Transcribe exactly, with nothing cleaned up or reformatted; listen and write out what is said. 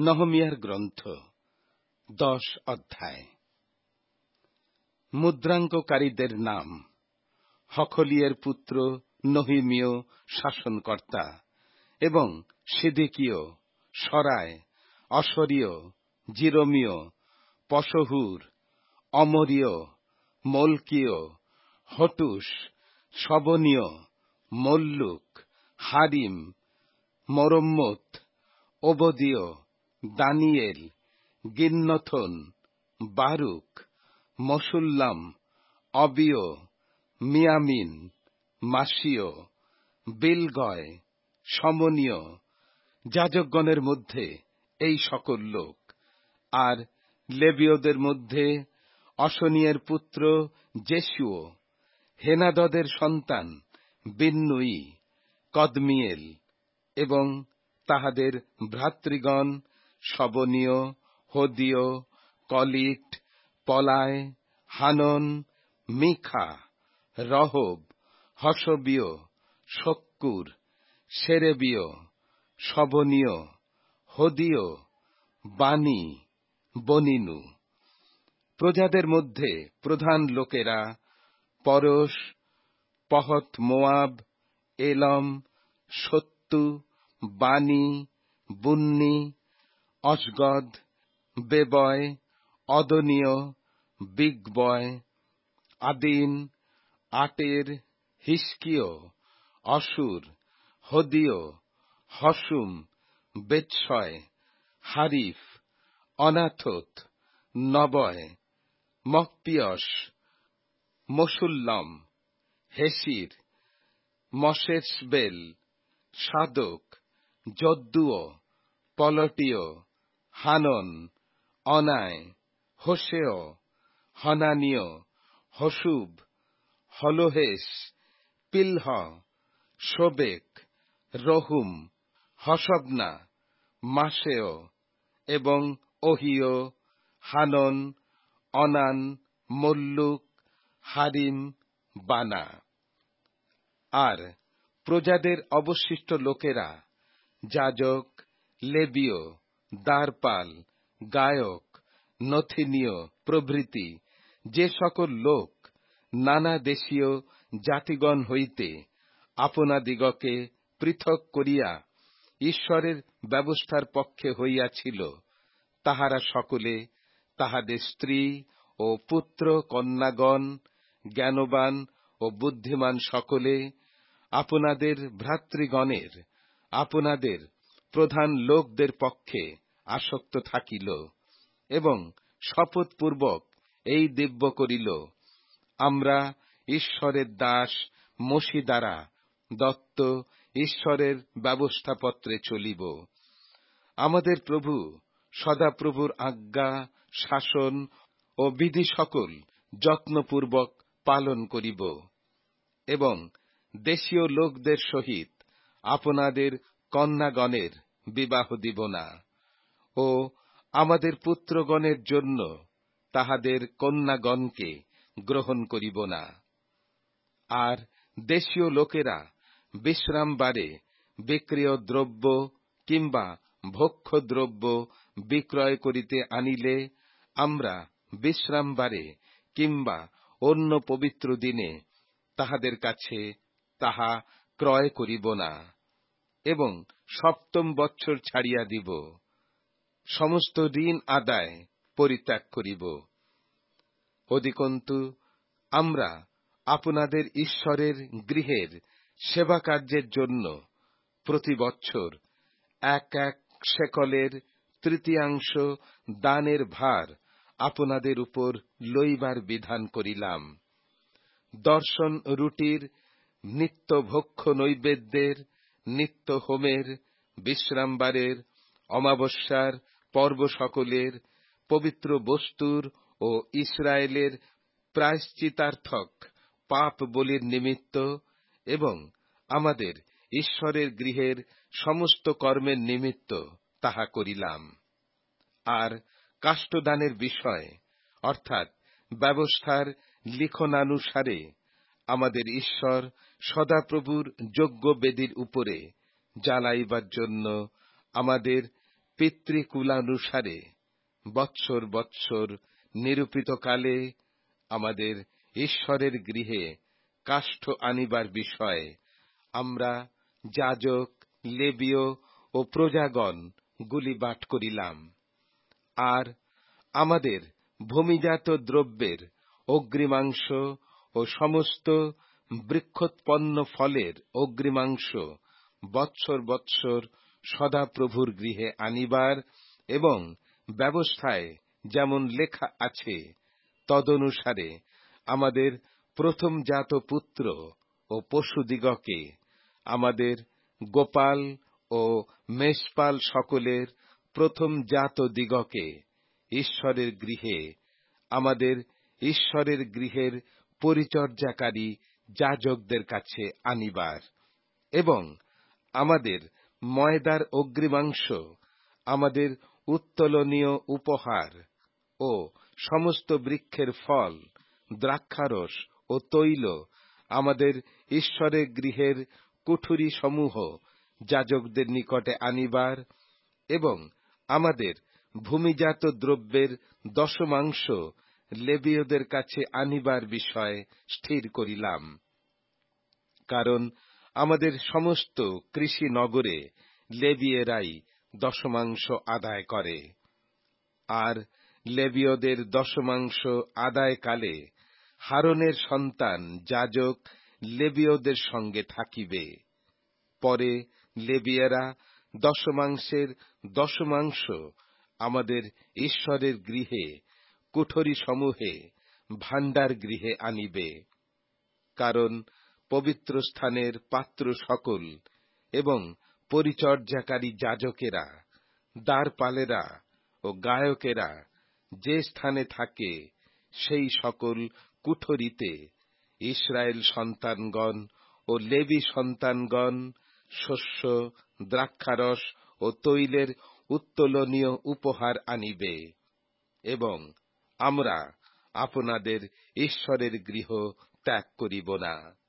নহমীয়ার গ্রন্থ দশ অধ্যায়। মুদ্রাঙ্ককারীদের নাম: হখলিয়ের পুত্র নহিমীয় শাসনকর্তা, এবং সিদিকীয়, সরায়, অসরীয়, জিরমীয়, পশহুর, অমরীয়, মলকীয়, হটুস, শবনীয়, মল্লুক, হারিম, মরম্মত, ওবদীয়, দানিয়েল, গিন্নথন, বারুক, মশুল্লাম, অবিয়, মিয়ামিন, মাসীয়, বিলগয়, সমনীয়। যাজকগণের মধ্যে এই সকল লোক। আর লেবীয়দের মধ্যে অশনিয়ের পুত্র জেসুয়, হেনাদদের সন্তান বিন্নুই, কদমিয়েল, এবং তাহাদের ভ্রাতৃগণ শবনীয়, হদিয়, কলিট, পলায়, হানন, মিখা, রহব, হসবীয়, শক্কুর, সেরেবীয়, শবনীয়, হদিয়, বানি, বনিনু। প্রজাদের মধ্যে প্রধান লোকেরা: পরশ, পহত মোয়াব, এলম, সত্তু, বানি, বুন্নি, অসগদ, বেবয়, অদনীয়, বিগবয়, আদিন, আটের, হিস্কীয়, অসুর, হদিয়, হসুম, বেতশয়, হারিফ, অনাথোত, নবয়, মকপিয়স, মশুল্লম, হেসির, মশেশবেল, সাদক, যদ্দুয়, পলটীয়, হানন, অনায়, হোশেয়, হনানীয়, হশুব, হলোহেস, পিলহ, শোবেক, রহুম, হসবনা, মাসেয়, এবং ওহিয়, হানন, অনান, মল্লুক, হারিম, বানা। আর প্রজাদের অবশিষ্ট লোকেরা: যাজক, লেবীয়, দ্বারপাল, গায়ক, নথিনীয় প্রভৃতি, যে সকল লোক নানা দেশীয় জাতিগণ হইতে আপনাদিগকে পৃথক করিয়া ঈশ্বরের ব্যবস্থার পক্ষে হইয়াছিল, তাহারা সকলে, তাহাদের স্ত্রী ও পুত্র কন্যাগণ, জ্ঞানবান ও বুদ্ধিমান সকলে, আপনাদের ভ্রাতৃগণের, আপনাদের প্রধান লোকদের পক্ষে আসক্ত থাকিল, এবং শপথপূর্বক এই দিব্য করিল: আমরা ঈশ্বরের দাস মোশি দ্বারা দত্ত ঈশ্বরের ব্যবস্থাপত্রে চলিব। আমাদের প্রভু সদাপ্রভুর আজ্ঞা, শাসন ও বিধি সকল যত্নপূর্বক পালন করিব, এবং দেশীয় লোকদের সহিত আপনাদের কন্যাগণের বিবাহ দিব না, ও আমাদের পুত্রগণের জন্য তাহাদের কন্যাগণকে গ্রহণ করিব না। আর দেশীয় লোকেরা বিশ্রামবারে বিক্রিয় দ্রব্য কিংবা ভক্ষ্যদ্রব্য বিক্রয় করিতে আনিলে আমরা বিশ্রামবারে কিংবা অন্য পবিত্র দিনে তাহাদের কাছে তাহা ক্রয় করিব না, এবং সপ্তম বৎসর ছাড়িয়া দিব, সমস্ত ঋণ আদায় পরিত্যাগ করিব। অধিকন্তু আমরা আপনাদের ঈশ্বরের গৃহের সেবা কার্যের জন্য প্রতি বৎসর এক এক শেকলের তৃতীয়াংশ দানের ভার আপনাদের উপর লইবার বিধান করিলাম। দর্শন রুটির, নিত্য ভক্ষ্য নৈবেদ্যের, নিত্য হোমের, বিশ্রামবারের, অমাবস্যার, পর্ব সকলের, পবিত্র বস্তুর ও ইসরায়েলের প্রায়শ্চিতার্থক পাপ বলির নিমিত্ত, এবং আমাদের ঈশ্বরের গৃহের সমস্ত কর্মের নিমিত্ত তাহা করিলাম। আর কাষ্ঠদানের বিষয়, অর্থাৎ ব্যবস্থার লিখনানুসারে আমাদের ঈশ্বর সদাপ্রভুর যজ্ঞ বেদীর উপরে জ্বালাইবার জন্য আমাদের পিতৃকুলানুসারে বৎসর বৎসর নিরূপিত কালে আমাদের ঈশ্বরের গৃহে কাষ্ঠ আনিবার বিষয়ে আমরা যাজক, লেবীয় ও প্রজাগণ গুলিবাট করিলাম। আর আমাদের ভূমিজাত দ্রব্যের অগ্রিমাংশ ও সমস্ত বৃক্ষোৎপন্ন ফলের অগ্রিমাংশ বৎসর বৎসর সদাপ্রভুর গৃহে আনিবার এবং ব্যবস্থায় যেমন লেখা আছে তদনুসারে আমাদের প্রথমজাত পুত্র ও পশুদিগকে, আমাদের গোপাল ও মেষপাল সকলের প্রথমজাত দিগকে ঈশ্বরের গৃহে, আমাদের ঈশ্বরের গৃহের পরিচর্যাকারী যাজকদের কাছে আনিবার এবং আমাদের ময়দার অগ্রিমাংশ, আমাদের উত্তোলনীয় উপহার ও সমস্ত বৃক্ষের ফল, দ্রাক্ষারস ও তৈল আমাদের ঈশ্বরের গৃহের কুঠুরি সমূহ যাজকদের নিকটে আনিবার এবং আমাদের ভূমিজাত দ্রব্যের দশমাংশ লেবীয়দের কাছে আনিবার বিষয় স্থির করিলাম। কারণ আমাদের সমস্ত কৃষি নগরে লেবীয়েরাই দশমাংশ আদায় করে। আর লেবীয়দের দশমাংশ আদায়কালে হারনের সন্তান যাজক লেবীয়দের সঙ্গে থাকিবে। পরে লেবীয়েরা দশমাংশের দশমাংশ আমাদের ঈশ্বরের গৃহে কুঠরি সমূহে ভাণ্ডার গৃহে আনিবে। কারণ পবিত্র স্থানের পাত্র সকল এবং পরিচর্যাকারী যাজকেরা, দ্বারপালেরা ও গায়কেরা যে স্থানে থাকে সেই সকল কুঠরিতে ইস্রায়েল সন্তানগণ ও লেবী সন্তানগণ শস্য, দ্রাক্ষারস ও তৈলের উত্তোলনীয় উপহার আনিবে এবং আমরা আপনাদের ঈশ্বরের গৃহ ত্যাগ করিব না।